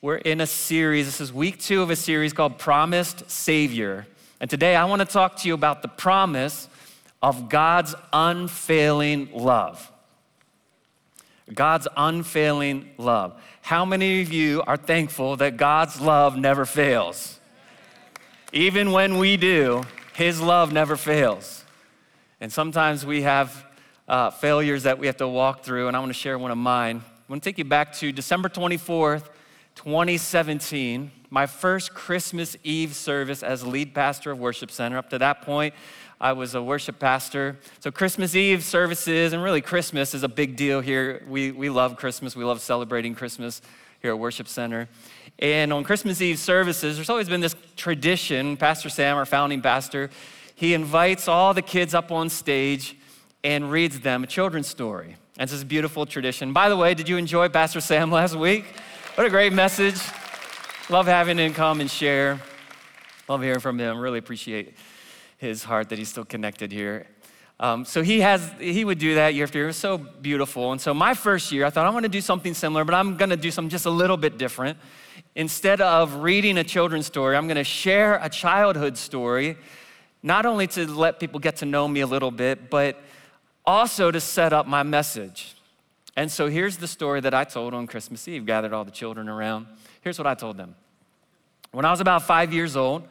We're in a series. This is week 2 of a series called Promised Savior. And today I want to talk to you about the promise of God's unfailing love. God's unfailing love. How many of you are thankful that God's love never fails? Even when we do, His love never fails. And sometimes we have failures that we have to walk through, and I want to share one of mine. I want to take you back to December 24th, 2017, my first Christmas Eve service as lead pastor of Worship Center. Up to that point, I was a worship pastor. So Christmas Eve services, and really Christmas is a big deal here. We love Christmas. We love celebrating Christmas here at Worship Center. And on Christmas Eve services, there's always been this tradition. Pastor Sam, our founding pastor, he invites all the kids up on stage and reads them a children's story. And it's this beautiful tradition. By the way, did you enjoy Pastor Sam last week? What a great message. Love having him come and share. Love hearing from him. Really appreciate his heart that he's still connected here. So he would do that year after year. It was so beautiful. And so my first year, I thought, I want to do something similar, but I'm going to do something just a little bit different. Instead of reading a children's story, I'm going to share a childhood story, not only to let people get to know me a little bit, but also to set up my message. And so here's the story that I told on Christmas Eve, gathered all the children around. Here's what I told them. When I was about 5 years old,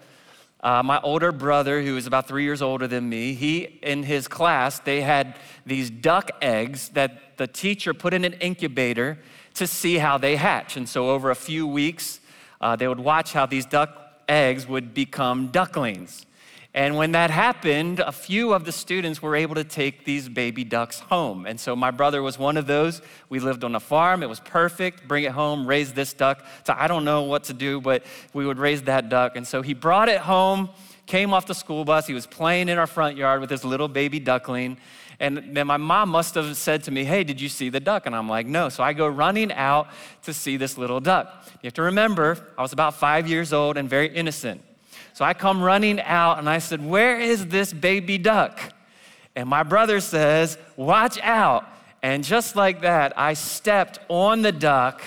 my older brother, who was about 3 years older than me, he, in his class, they had these duck eggs that the teacher put in an incubator to see how they hatch. And so over a few weeks, they would watch how these duck eggs would become ducklings. And when that happened, a few of the students were able to take these baby ducks home. And so my brother was one of those. We lived on a farm. It was perfect. Bring it home, raise this duck. So I don't know what to do, but we would raise that duck. And so he brought it home, came off the school bus. He was playing in our front yard with this little baby duckling. And then my mom must have said to me, hey, did you see the duck? And I'm like, no. So I go running out to see this little duck. You have to remember, I was about 5 years old and very innocent. So I come running out and I said, where is this baby duck? And my brother says, watch out. And just like that, I stepped on the duck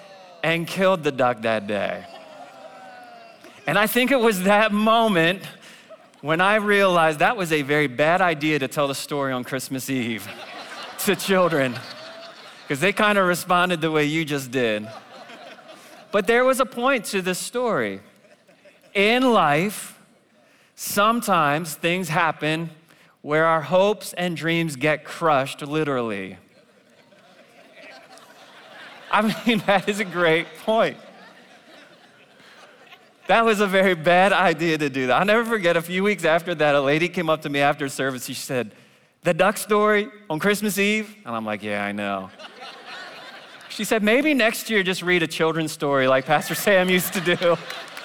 and killed the duck that day. And I think it was that moment when I realized that was a very bad idea to tell the story on Christmas Eve to children, because they kind of responded the way you just did. But there was a point to this story. In life, sometimes things happen where our hopes and dreams get crushed, literally. I mean, that is a great point. That was a very bad idea to do that. I'll never forget, a few weeks after that, a lady came up to me after service. She said, the duck story on Christmas Eve? And I'm like, yeah, I know. She said, maybe next year just read a children's story like Pastor Sam used to do.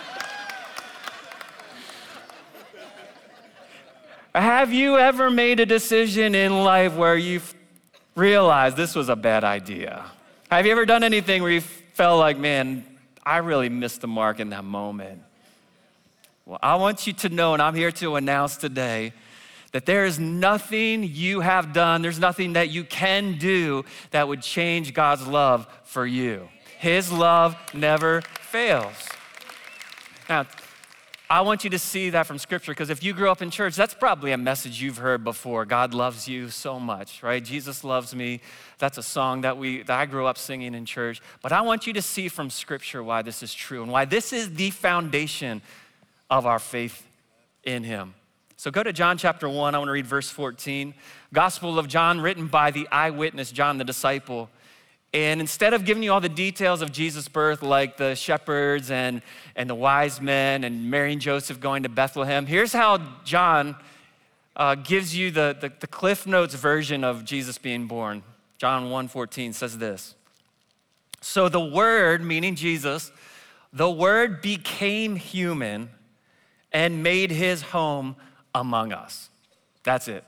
Have you ever made a decision in life where you realized this was a bad idea? Have you ever done anything where you felt like, man, I really missed the mark in that moment? Well, I want you to know, and I'm here to announce today, that there is nothing you have done, there's nothing that you can do that would change God's love for you. His love never fails. Now, I want you to see that from Scripture, because if you grew up in church, that's probably a message you've heard before. God loves you so much, right? Jesus loves me. That's a song that I grew up singing in church. But I want you to see from Scripture why this is true and why this is the foundation of our faith in Him. So go to John chapter 1. I want to read verse 14. Gospel of John, written by the eyewitness, John the disciple. And instead of giving you all the details of Jesus' birth, like the shepherds and the wise men and Mary and Joseph going to Bethlehem, here's how John gives you the Cliff Notes version of Jesus being born. John 1:14 says this. So the Word, meaning Jesus, the Word became human and made His home among us. That's it.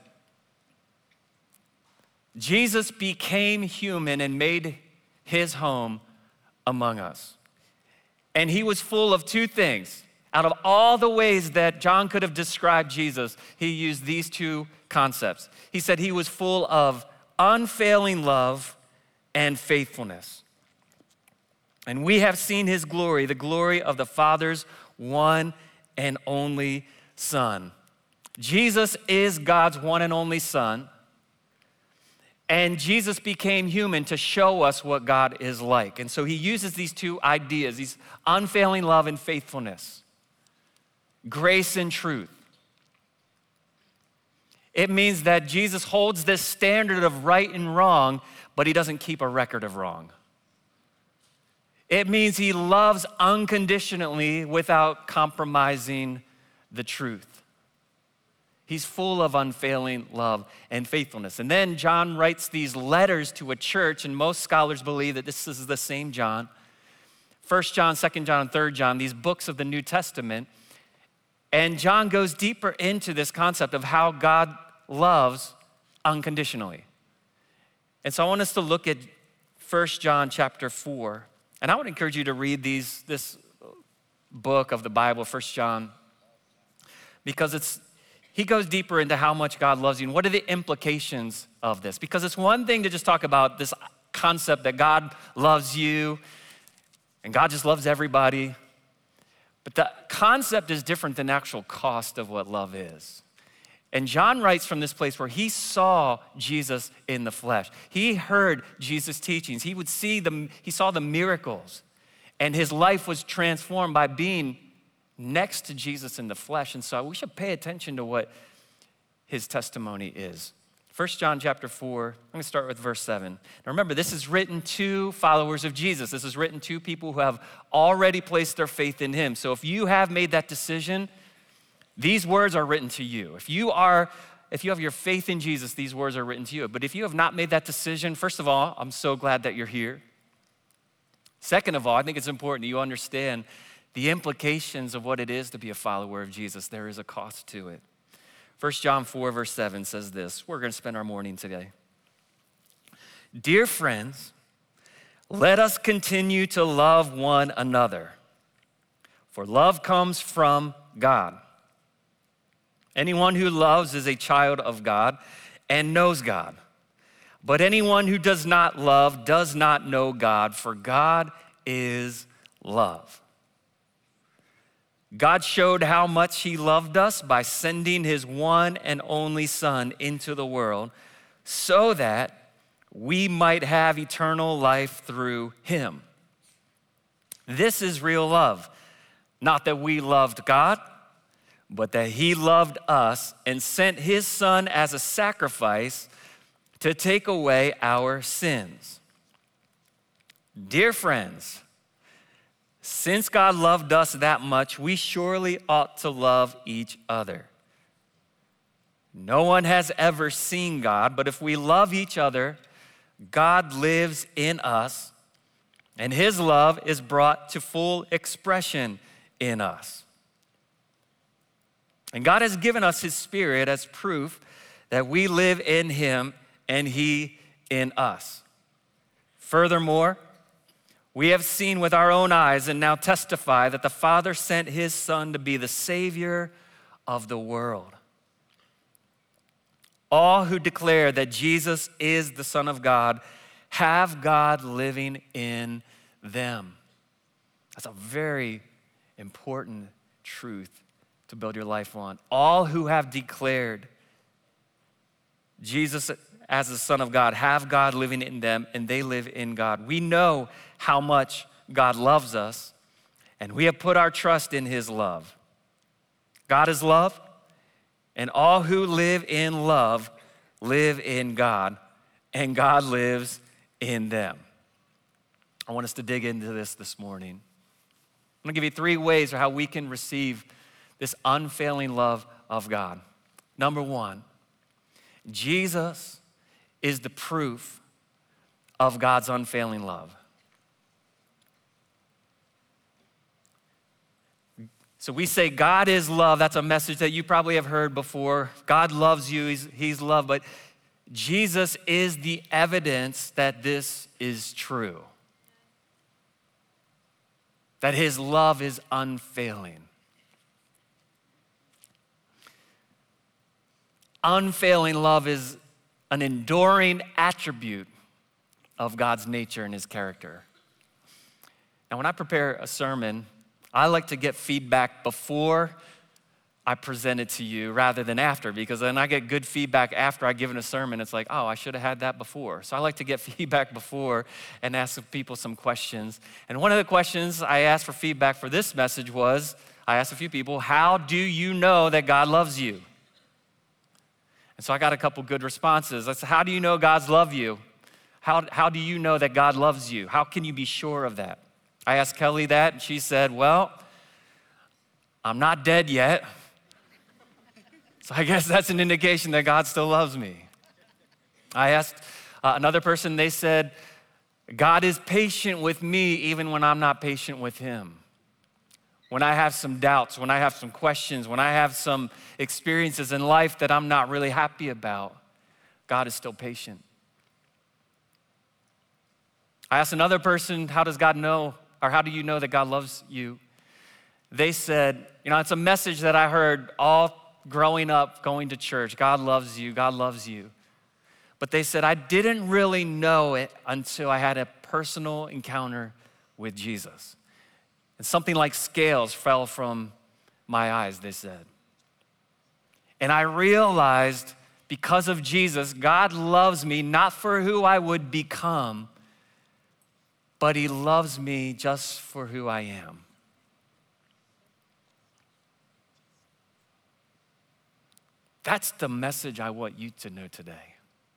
Jesus became human and made His home among us. And He was full of two things. Out of all the ways that John could have described Jesus, he used these two concepts. He said He was full of unfailing love and faithfulness. And we have seen his glory, the glory of the Father's one and only Son. Jesus is God's one and only Son. And Jesus became human to show us what God is like. And so he uses these two ideas, these unfailing love and faithfulness, grace and truth. It means that Jesus holds this standard of right and wrong, but he doesn't keep a record of wrong. It means he loves unconditionally without compromising the truth. He's full of unfailing love and faithfulness. And then John writes these letters to a church, and most scholars believe that this is the same John. 1 John, 2 John, and 3 John, these books of the New Testament. And John goes deeper into this concept of how God loves unconditionally. And so I want us to look at 1 John chapter 4. And I would encourage you to read this book of the Bible, 1 John, because he goes deeper into how much God loves you and what are the implications of this. Because it's one thing to just talk about this concept that God loves you and God just loves everybody. But the concept is different than the actual cost of what love is. And John writes from this place where he saw Jesus in the flesh. He heard Jesus' teachings. He saw the miracles. And his life was transformed by being next to Jesus in the flesh. And so we should pay attention to what his testimony is. 1 John chapter 4, I'm going to start with verse 7. Now remember, this is written to followers of Jesus. This is written to people who have already placed their faith in him. So if you have made that decision, these words are written to you. If you have your faith in Jesus, these words are written to you. But if you have not made that decision, first of all, I'm so glad that you're here. Second of all, I think it's important that you understand the implications of what it is to be a follower of Jesus. There is a cost to it. 1 John 4, verse 7 says this. We're going to spend our morning today. Dear friends, let us continue to love one another, for love comes from God. Anyone who loves is a child of God and knows God. But anyone who does not love does not know God, for God is love. God showed how much he loved us by sending his one and only Son into the world so that we might have eternal life through him. This is real love. Not that we loved God, but that he loved us and sent his Son as a sacrifice to take away our sins. Dear friends, since God loved us that much, we surely ought to love each other. No one has ever seen God, but if we love each other, God lives in us, and his love is brought to full expression in us. And God has given us his Spirit as proof that we live in him and he in us. Furthermore, we have seen with our own eyes and now testify that the Father sent his Son to be the Savior of the world. All who declare that Jesus is the Son of God have God living in them. That's a very important truth to build your life on. All who have declared Jesus as the Son of God have God living in them, and they live in God. We know how much God loves us, and we have put our trust in his love. God is love, and all who live in love live in God, and God lives in them. I want us to dig into this morning. I'm gonna give you 3 ways of how we can receive this unfailing love of God. Number 1, Jesus is the proof of God's unfailing love. So we say God is love. That's a message that you probably have heard before. God loves you, he's love, but Jesus is the evidence that this is true. That his love is unfailing. Unfailing love is an enduring attribute of God's nature and his character. Now, when I prepare a sermon, I like to get feedback before I present it to you rather than after, because then I get good feedback after I give it a sermon. It's like, oh, I should have had that before. So I like to get feedback before and ask people some questions. And one of the questions I asked for feedback for this message was, I asked a few people, how do you know that God loves you? And so I got a couple good responses. I said, how do you know God's love you? How do you know that God loves you? How can you be sure of that? I asked Kelly that, and she said, well, I'm not dead yet. So I guess that's an indication that God still loves me. I asked another person, they said, God is patient with me even when I'm not patient with him. When I have some doubts, when I have some questions, when I have some experiences in life that I'm not really happy about, God is still patient. I asked another person, how does God know, or how do you know that God loves you? They said, it's a message that I heard all growing up, going to church. God loves you, God loves you. But they said, I didn't really know it until I had a personal encounter with Jesus. And something like scales fell from my eyes, they said. And I realized because of Jesus, God loves me not for who I would become, but he loves me just for who I am. That's the message I want you to know today.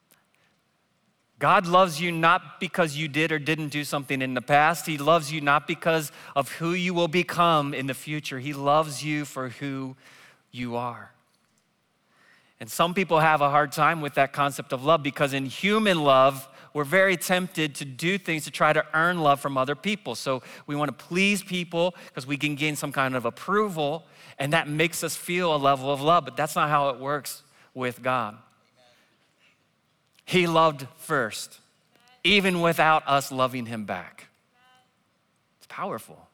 God loves you not because you did or didn't do something in the past. He loves you not because of who you will become in the future. He loves you for who you are. And some people have a hard time with that concept of love because in human love, we're very tempted to do things to try to earn love from other people. So we want to please people because we can gain some kind of approval, and that makes us feel a level of love, but that's not how it works with God. He loved first, even without us loving him back. It's powerful.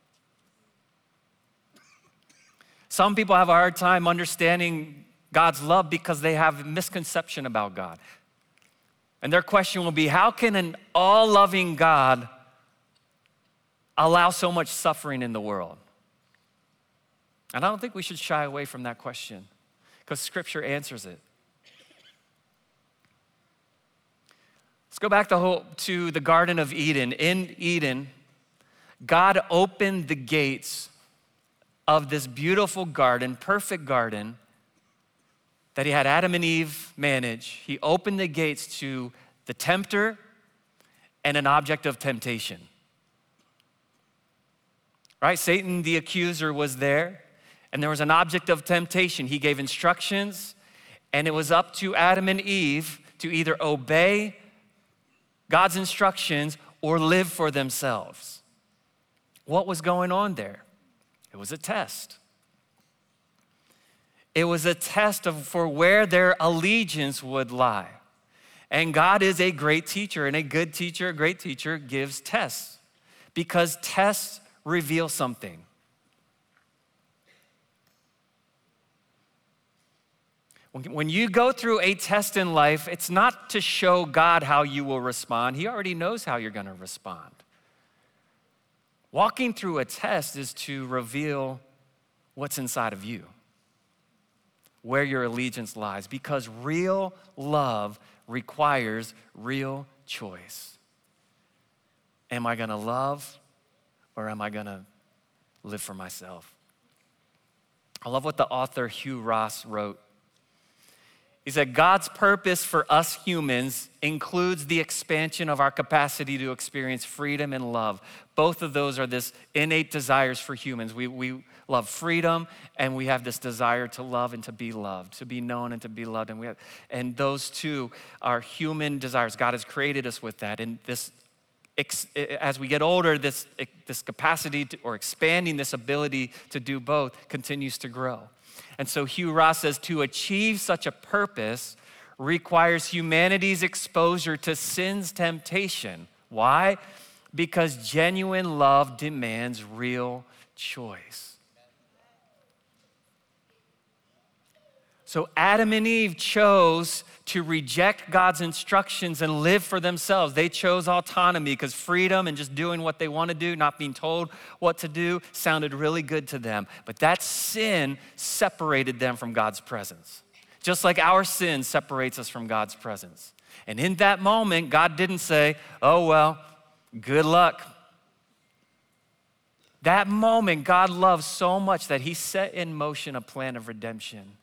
Some people have a hard time understanding God's love because they have a misconception about God. And their question will be, how can an all-loving God allow so much suffering in the world? And I don't think we should shy away from that question because Scripture answers it. Let's go back to the Garden of Eden. In Eden, God opened the gates of this beautiful garden, perfect garden, that he had Adam and Eve manage. He opened the gates to the tempter and an object of temptation. Right? Satan, the accuser, was there, and there was an object of temptation. He gave instructions, and it was up to Adam and Eve to either obey God's instructions or live for themselves. What was going on there? It was a test. It was a test for where their allegiance would lie. And God is a great teacher, and a good teacher, a great teacher gives tests because tests reveal something. When you go through a test in life, it's not to show God how you will respond. He already knows how you're going to respond. Walking through a test is to reveal what's inside of you, where your allegiance lies, because real love requires real choice. Am I gonna love or am I gonna live for myself? I love what the author Hugh Ross wrote. He said, God's purpose for us humans includes the expansion of our capacity to experience freedom and love. Both of those are this innate desires for humans. We love freedom, and we have this desire to love and to be loved, to be known and to be loved. And those two are human desires. God has created us with that. And this, as we get older, this capacity or expanding this ability to do both continues to grow. And so Hugh Ross says, to achieve such a purpose requires humanity's exposure to sin's temptation. Why? Because genuine love demands real choice. So Adam and Eve chose to reject God's instructions and live for themselves. They chose autonomy because freedom and just doing what they want to do, not being told what to do, sounded really good to them. But that sin separated them from God's presence, just like our sin separates us from God's presence. And in that moment, God didn't say, oh, well, good luck. That moment, God loved so much that he set in motion a plan of redemption.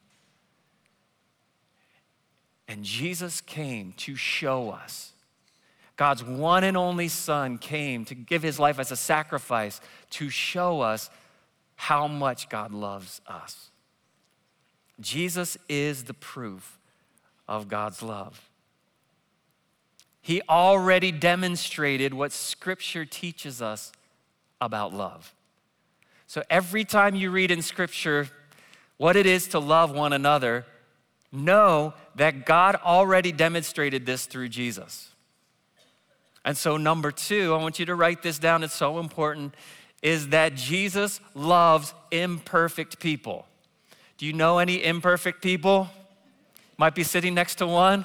And Jesus came to show us. God's one and only Son came to give his life as a sacrifice to show us how much God loves us. Jesus is the proof of God's love. He already demonstrated what Scripture teaches us about love. So every time you read in Scripture what it is to love one another, know that God already demonstrated this through Jesus. And so number 2, I want you to write this down, it's so important, is that Jesus loves imperfect people. Do you know any imperfect people? Might be sitting next to one.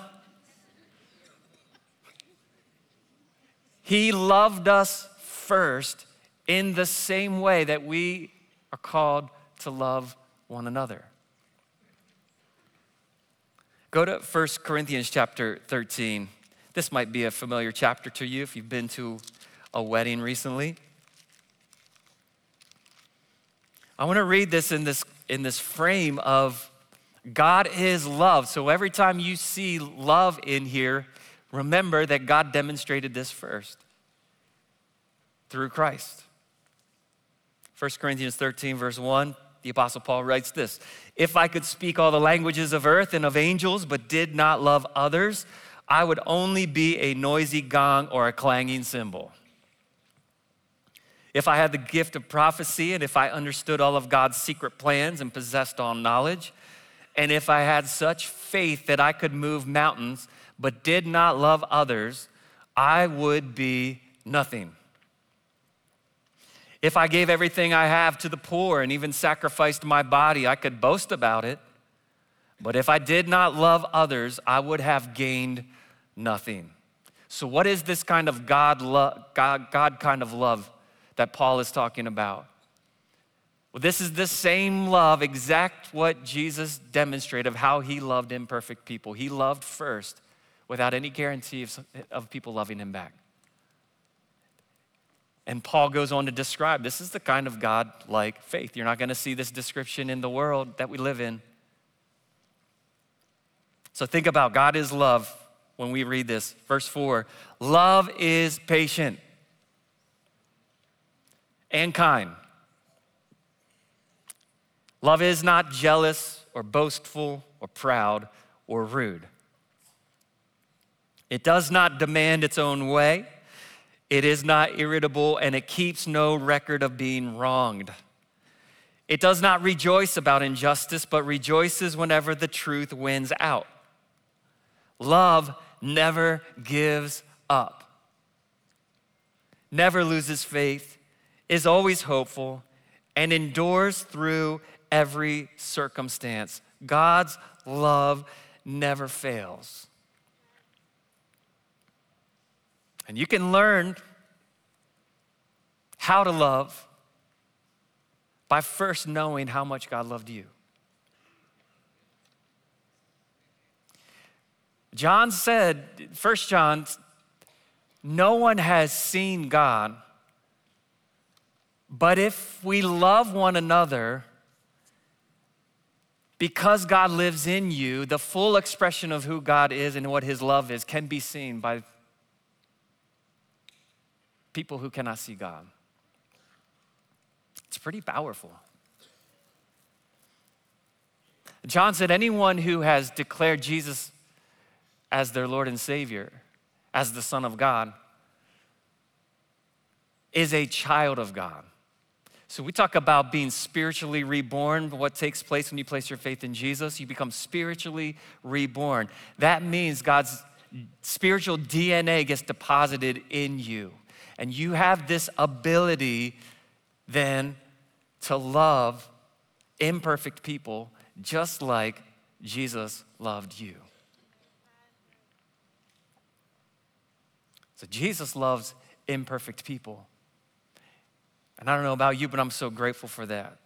He loved us first in the same way that we are called to love one another. Go to 1 Corinthians chapter 13. This might be a familiar chapter to you if you've been to a wedding recently. I want to read this in this frame of God is love. So every time you see love in here, remember that God demonstrated this first through Christ. 1 Corinthians 13, verse 1, the Apostle Paul writes this: if I could speak all the languages of earth and of angels, but did not love others, I would only be a noisy gong or a clanging cymbal. If I had the gift of prophecy, and if I understood all of God's secret plans and possessed all knowledge, and if I had such faith that I could move mountains, but did not love others, I would be nothing. If I gave everything I have to the poor and even sacrificed my body, I could boast about it. But if I did not love others, I would have gained nothing. So what is this kind of God kind of love that Paul is talking about? Well, this is the same love, exact what Jesus demonstrated of how he loved imperfect people. He loved first without any guarantee of people loving him back. And Paul goes on to describe, this is the kind of God-like faith. You're not going to see this description in the world that we live in. So think about God is love when we read this. Verse 4, love is patient and kind. Love is not jealous or boastful or proud or rude. It does not demand its own way. It is not irritable, and it keeps no record of being wronged. It does not rejoice about injustice, but rejoices whenever the truth wins out. Love never gives up, never loses faith, is always hopeful, and endures through every circumstance. God's love never fails. And you can learn how to love by first knowing how much God loved you. John said, 1 John, no one has seen God, but if we love one another, because God lives in you, the full expression of who God is and what his love is can be seen by people who cannot see God. It's pretty powerful. John said, anyone who has declared Jesus as their Lord and Savior, as the Son of God, is a child of God. So we talk about being spiritually reborn, what takes place when you place your faith in Jesus. You become spiritually reborn. That means God's spiritual DNA gets deposited in you. And you have this ability then to love imperfect people just like Jesus loved you. So Jesus loves imperfect people. And I don't know about you, but I'm so grateful for that.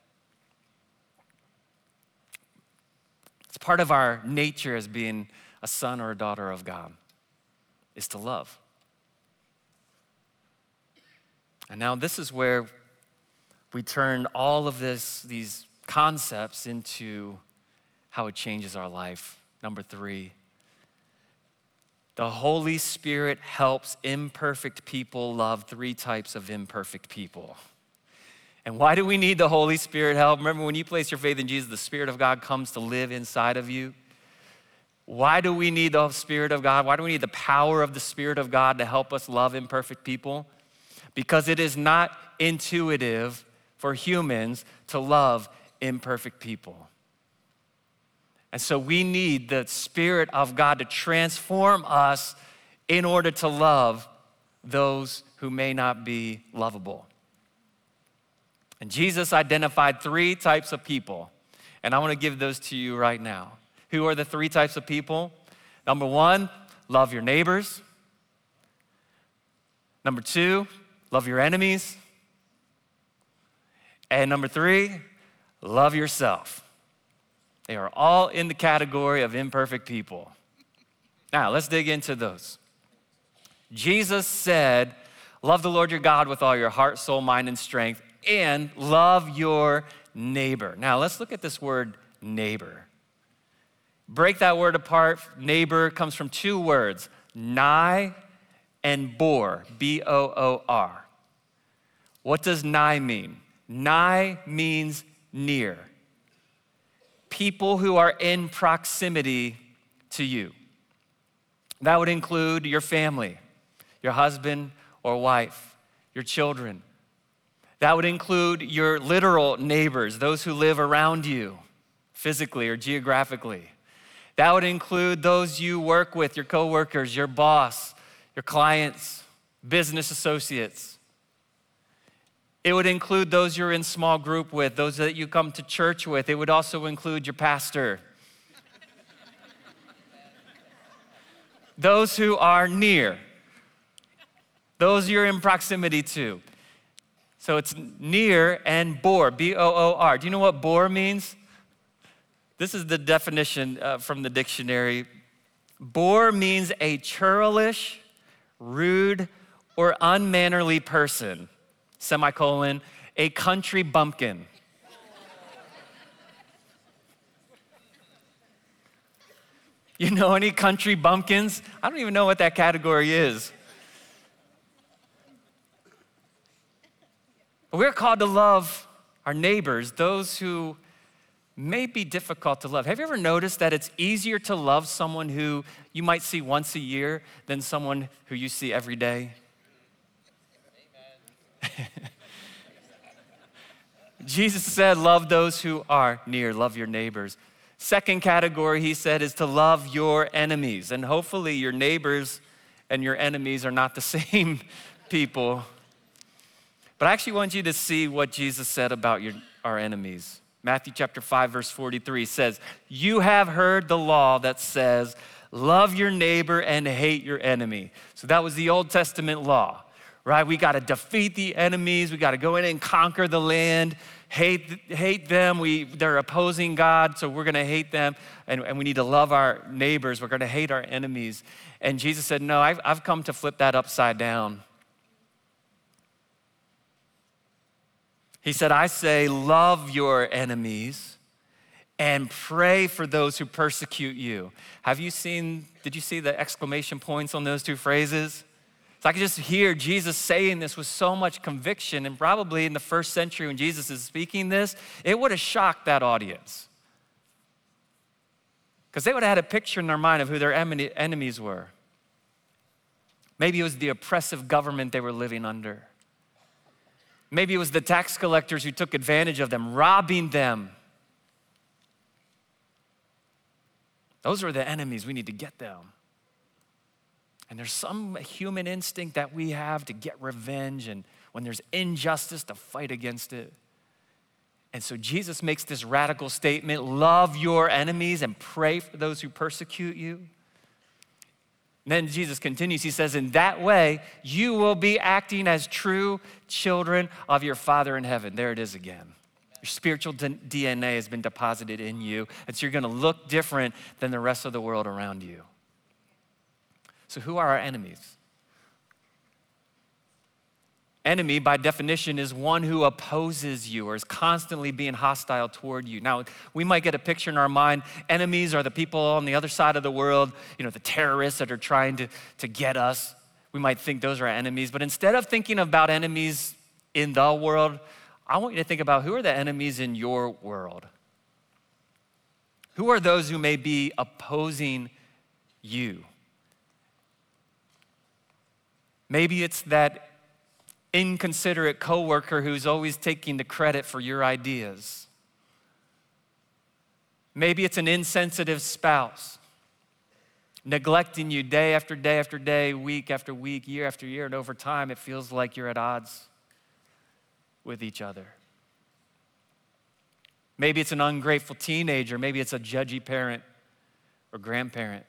It's part of our nature as being a son or a daughter of God, is to love. And now this is where we turn all of these concepts into how it changes our life. Number 3, the Holy Spirit helps imperfect people love 3 types of imperfect people. And why do we need the Holy Spirit help? Remember, when you place your faith in Jesus, the Spirit of God comes to live inside of you. Why do we need the Spirit of God? Why do we need the power of the Spirit of God to help us love imperfect people? Because it is not intuitive for humans to love imperfect people. And so we need the Spirit of God to transform us in order to love those who may not be lovable. And Jesus identified 3 types of people, and I want to give those to you right now. Who are the 3 types of people? Number 1, love your neighbors. Number 2, love your enemies. And number 3, love yourself. They are all in the category of imperfect people. Now, let's dig into those. Jesus said, love the Lord your God with all your heart, soul, mind, and strength, and love your neighbor. Now, let's look at this word neighbor. Break that word apart. Neighbor comes from 2 words, nigh and bor, B-O-O-R. What does nigh mean? Nigh means near. People who are in proximity to you. That would include your family, your husband or wife, your children. That would include your literal neighbors, those who live around you, physically or geographically. That would include those you work with, your coworkers, your boss, your clients, business associates. It would include those you're in small group with, those that you come to church with. It would also include your pastor. Those who are near, those you're in proximity to. So it's near and bor, B-O-O-R. Do you know what bor means? This is the definition from the dictionary. Bor means a churlish, rude, or unmannerly person, semicolon, a country bumpkin. You know any country bumpkins? I don't even know what that category is. But we're called to love our neighbors, those who may be difficult to love. Have you ever noticed that it's easier to love someone who you might see once a year than someone who you see every day? Jesus said, love those who are near, love your neighbors. Second category, he said, is to love your enemies. And hopefully your neighbors and your enemies are not the same people. But I actually want you to see what Jesus said about our enemies. Matthew chapter 5, verse 43 says, you have heard the law that says, love your neighbor and hate your enemy. So that was the Old Testament law, right? We got to defeat the enemies. We got to go in and conquer the land, hate them. They're opposing God, so we're going to hate them. And we need to love our neighbors. We're going to hate our enemies. And Jesus said, no, I've come to flip that upside down. He said, I say, love your enemies and pray for those who persecute you. Did you see the exclamation points on those 2 phrases? So I could just hear Jesus saying this with so much conviction, and probably in the first century when Jesus is speaking this, it would have shocked that audience. Because they would have had a picture in their mind of who their enemies were. Maybe it was the oppressive government they were living under. Maybe it was the tax collectors who took advantage of them, robbing them. Those are the enemies. We need to get them. And there's some human instinct that we have to get revenge, and when there's injustice, to fight against it. And so Jesus makes this radical statement, love your enemies and pray for those who persecute you. And then Jesus continues, he says, in that way, you will be acting as true children of your Father in heaven. There it is again. Your spiritual DNA has been deposited in you, and so you're gonna look different than the rest of the world around you. So who are our enemies? Enemy, by definition, is one who opposes you or is constantly being hostile toward you. Now, we might get a picture in our mind. Enemies are the people on the other side of the world, the terrorists that are trying to get us. We might think those are our enemies. But instead of thinking about enemies in the world, I want you to think about who are the enemies in your world? Who are those who may be opposing you? Maybe it's that inconsiderate coworker who's always taking the credit for your ideas. Maybe it's an insensitive spouse neglecting you day after day after day, week after week, year after year, and over time it feels like you're at odds with each other. Maybe it's an ungrateful teenager. Maybe it's a judgy parent or grandparent.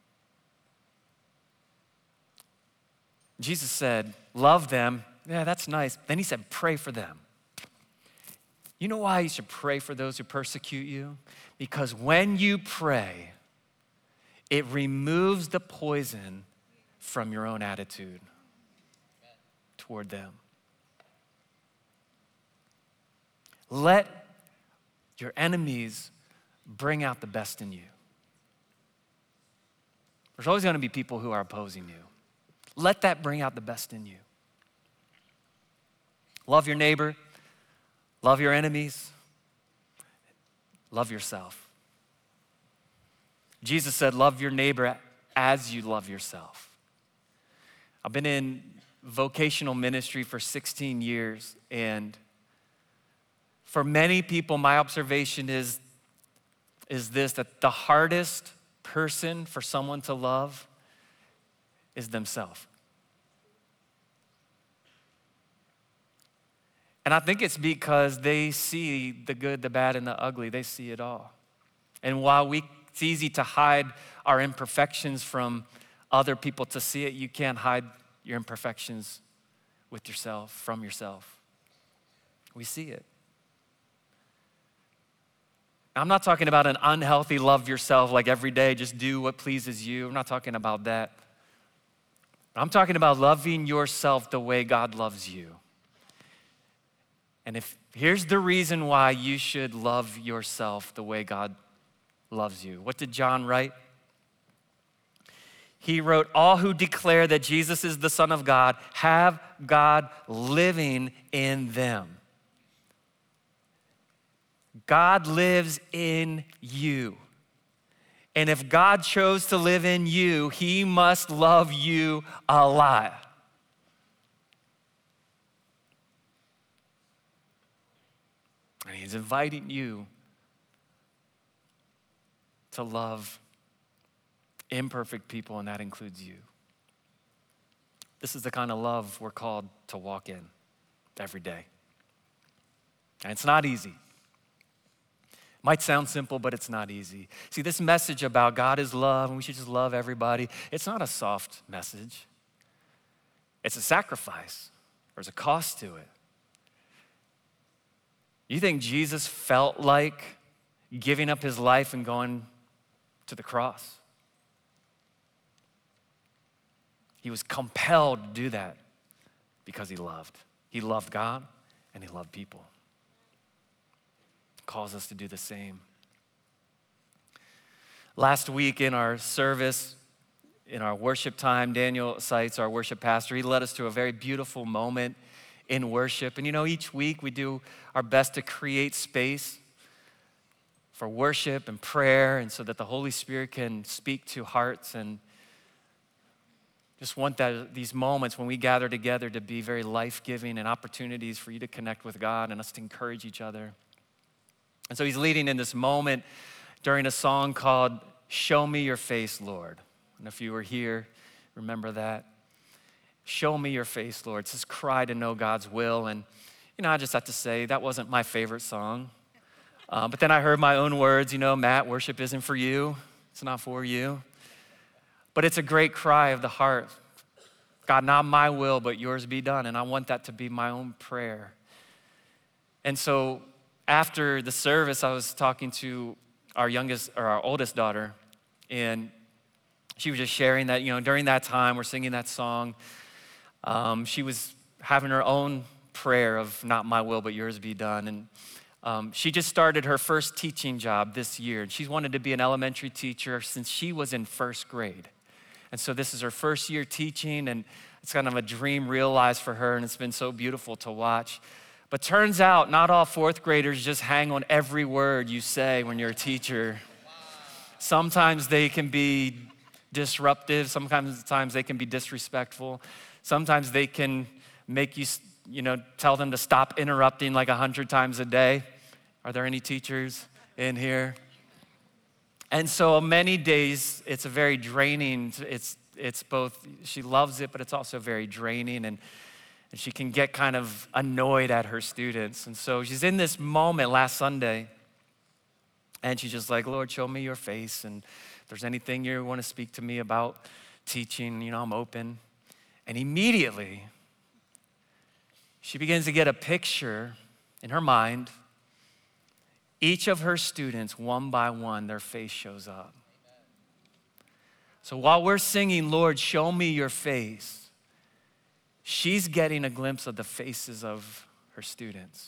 Jesus said, love them. Yeah, that's nice. Then he said, pray for them. You know why you should pray for those who persecute you? Because when you pray, it removes the poison from your own attitude toward them. Let your enemies bring out the best in you. There's always going to be people who are opposing you. Let that bring out the best in you. Love your neighbor, love your enemies, love yourself. Jesus said, love your neighbor as you love yourself. I've been in vocational ministry for 16 years, and for many people, my observation is this, that the hardest person for someone to love is themselves. And I think it's because they see the good, the bad, and the ugly. They see it all. And while it's easy to hide our imperfections from other people to see it, you can't hide your imperfections with yourself, from yourself. We see it. I'm not talking about an unhealthy love yourself, like every day, just do what pleases you. I'm not talking about that. I'm talking about loving yourself the way God loves you. And here's the reason why you should love yourself the way God loves you. What did John write? He wrote, all who declare that Jesus is the Son of God have God living in them. God lives in you. And if God chose to live in you, he must love you a lot. And he's inviting you to love imperfect people, and that includes you. This is the kind of love we're called to walk in every day. And it's not easy. Might sound simple, but it's not easy. See, this message about God is love and we should just love everybody, it's not a soft message. It's a sacrifice. There's a cost to it. You think Jesus felt like giving up his life and going to the cross? He was compelled to do that because he loved. He loved God and he loved people. Calls us to do the same. Last week in our service, in our worship time, Daniel Seitz, our worship pastor, he led us to a very beautiful moment in worship. And each week we do our best to create space for worship and prayer, and so that the Holy Spirit can speak to hearts, and just want these moments when we gather together to be very life-giving and opportunities for you to connect with God and us to encourage each other. And so he's leading in this moment during a song called Show Me Your Face, Lord. And if you were here, remember that. Show me your face, Lord. It's this cry to know God's will. And I just have to say that wasn't my favorite song. But then I heard my own words, Matt, worship isn't for you. It's not for you. But it's a great cry of the heart. God, not my will, but yours be done. And I want that to be my own prayer. And so after the service, I was talking to our oldest daughter, and she was just sharing that, during that time, we're singing that song. She was having her own prayer of not my will, but yours be done. And she just started her first teaching job this year. And she's wanted to be an elementary teacher since she was in first grade. And so this is her first year teaching, and it's kind of a dream realized for her, and it's been so beautiful to watch. But turns out not all fourth graders just hang on every word you say when you're a teacher. Sometimes they can be disruptive. Sometimes they can be disrespectful. Sometimes they can make you, tell them to stop interrupting like 100 times a day. Are there any teachers in here? And so many days, it's a very draining, it's both, she loves it, but it's also very draining, and she can get kind of annoyed at her students. And so she's in this moment last Sunday, and she's just like, Lord, show me your face, and if there's anything you want to speak to me about teaching, I'm open. And immediately, she begins to get a picture in her mind. Each of her students, one by one, their face shows up. So while we're singing, Lord, show me your face, she's getting a glimpse of the faces of her students.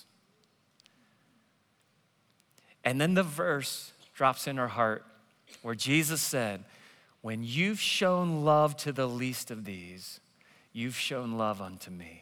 And then the verse drops in her heart where Jesus said, when you've shown love to the least of these, you've shown love unto me.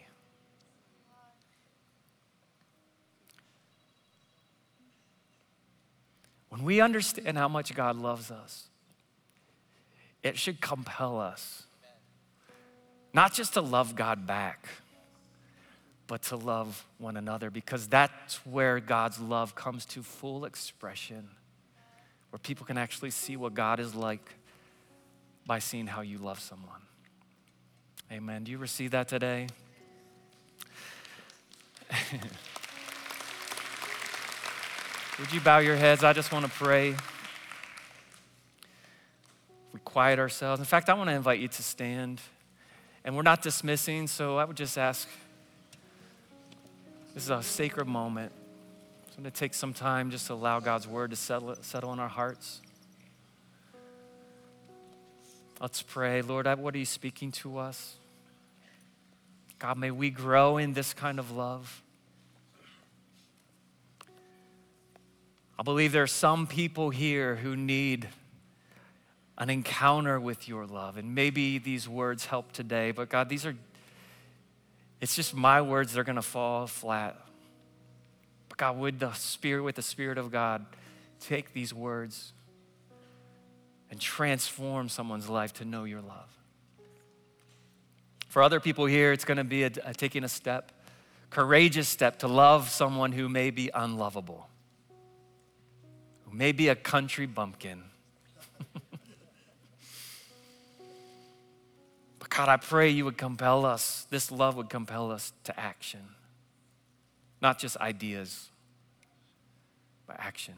When we understand how much God loves us, it should compel us not just to love God back, but to love one another, because that's where God's love comes to full expression, where people can actually see what God is like by seeing how you love someone. Amen. Do you receive that today? Would you bow your heads? I just want to pray. We quiet ourselves. In fact, I want to invite you to stand. And we're not dismissing, so I would just ask, this is a sacred moment. So I'm going to take some time just to allow God's word to settle in our hearts. Let's pray. Lord, what are you speaking to us? God, may we grow in this kind of love. I believe there are some people here who need an encounter with your love. And maybe these words help today, but God, it's just my words, they're gonna fall flat. But God, with the Spirit of God, take these words and transform someone's life to know your love. For other people here, it's gonna be taking a step, courageous step to love someone who may be unlovable, who may be a country bumpkin. But God, I pray you would compel us, this love would compel us to action. Not just ideas, but action.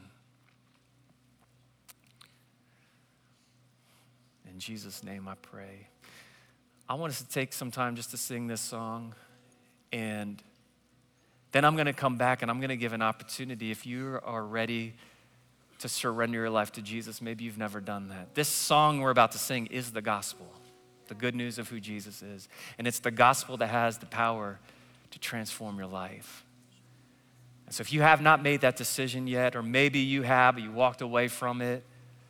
In Jesus' name I pray. I want us to take some time just to sing this song, and then I'm gonna come back and I'm gonna give an opportunity if you are ready to surrender your life to Jesus. Maybe you've never done that. This song we're about to sing is the gospel, the good news of who Jesus is. And it's the gospel that has the power to transform your life. And so if you have not made that decision yet, or maybe you have, but you walked away from it,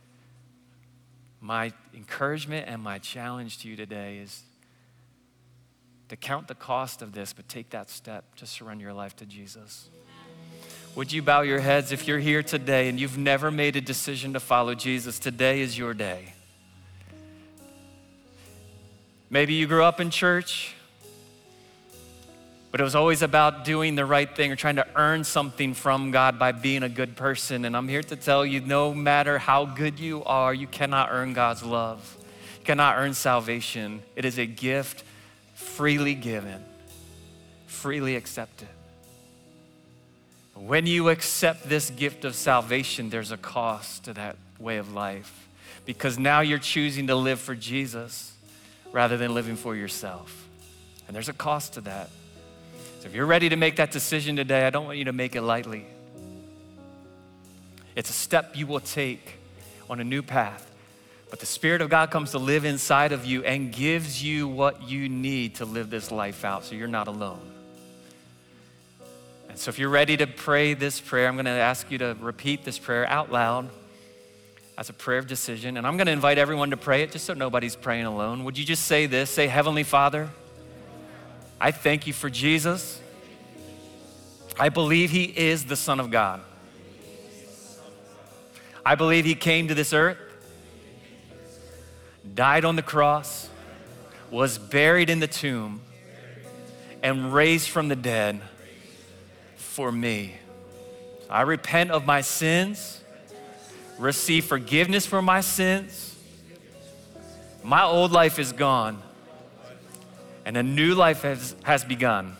my encouragement and my challenge to you today is to count the cost of this, but take that step to surrender your life to Jesus. Would you bow your heads if you're here today and you've never made a decision to follow Jesus? Today is your day. Maybe you grew up in church, but it was always about doing the right thing or trying to earn something from God by being a good person. And I'm here to tell you, no matter how good you are, you cannot earn God's love. You cannot earn salvation. It is a gift freely given, freely accepted. When you accept this gift of salvation, there's a cost to that way of life because now you're choosing to live for Jesus rather than living for yourself. And there's a cost to that. So if you're ready to make that decision today, I don't want you to make it lightly. It's a step you will take on a new path. But the Spirit of God comes to live inside of you and gives you what you need to live this life out so you're not alone. And so if you're ready to pray this prayer, I'm gonna ask you to repeat this prayer out loud as a prayer of decision. And I'm gonna invite everyone to pray it just so nobody's praying alone. Would you just say this? Say, Heavenly Father, I thank you for Jesus. I believe he is the Son of God. I believe he came to this earth, died on the cross, was buried in the tomb, and raised from the dead for me. I repent of my sins, receive forgiveness for my sins. My old life is gone, and a new life has begun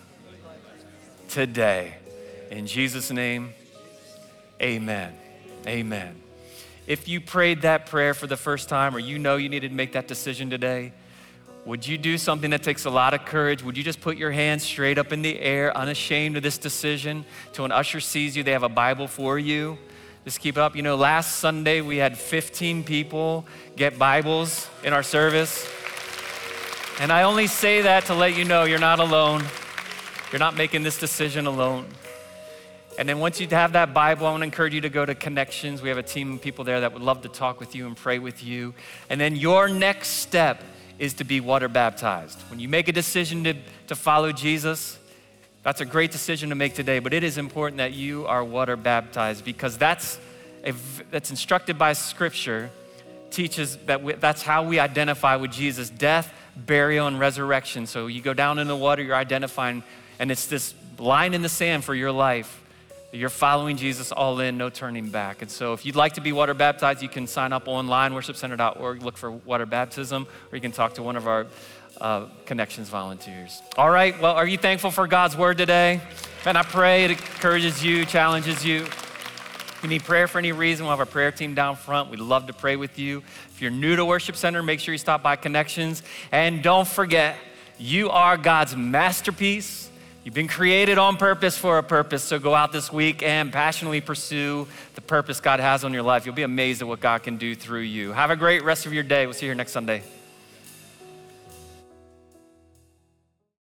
today. In Jesus' name, amen. Amen. If you prayed that prayer for the first time or you know you needed to make that decision today, would you do something that takes a lot of courage? Would you just put your hands straight up in the air, unashamed of this decision, till an usher sees you, they have a Bible for you? Just keep it up. You know, last Sunday we had 15 people get Bibles in our service. And I only say that to let you know you're not alone. You're not making this decision alone. And then once you have that Bible, I want to encourage you to go to Connections. We have a team of people there that would love to talk with you and pray with you. And then your next step is to be water baptized. When you make a decision to follow Jesus, that's a great decision to make today, but it is important that you are water baptized because that's instructed by Scripture, teaches that that's how we identify with Jesus, death, burial, and resurrection. So you go down in the water, you're identifying, and it's this line in the sand for your life. You're following Jesus all in, no turning back. And so if you'd like to be water baptized, you can sign up online, worshipcenter.org, look for water baptism, or you can talk to one of our Connections volunteers. All right, well, are you thankful for God's word today? And I pray it encourages you, challenges you. If you need prayer for any reason, we'll have our prayer team down front. We'd love to pray with you. If you're new to Worship Center, make sure you stop by Connections. And don't forget, you are God's masterpiece. You've been created on purpose for a purpose, so go out this week and passionately pursue the purpose God has on your life. You'll be amazed at what God can do through you. Have a great rest of your day. We'll see you here next Sunday.